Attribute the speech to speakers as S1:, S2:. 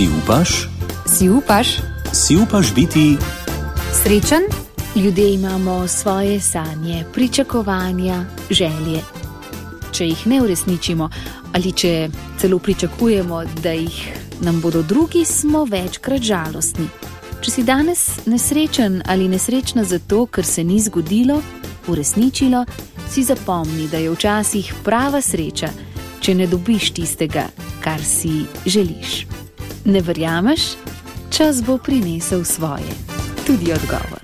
S1: Si upaš?
S2: Si upaš?
S1: Si upaš biti
S2: Srečen? Ljudje imamo svoje sanje, pričakovanja, želje. Če jih ne uresničimo ali če celo pričakujemo, da jih nam bodo drugi, smo večkrat žalostni. Če si danes nesrečen ali nesrečna zato, ker se ni zgodilo, uresničilo, si zapomni, da je včasih prava sreča, če ne dobiš tistega, kar si želiš. Ne verjameš? Čas bo prinesel svoje. Tudi odgovor.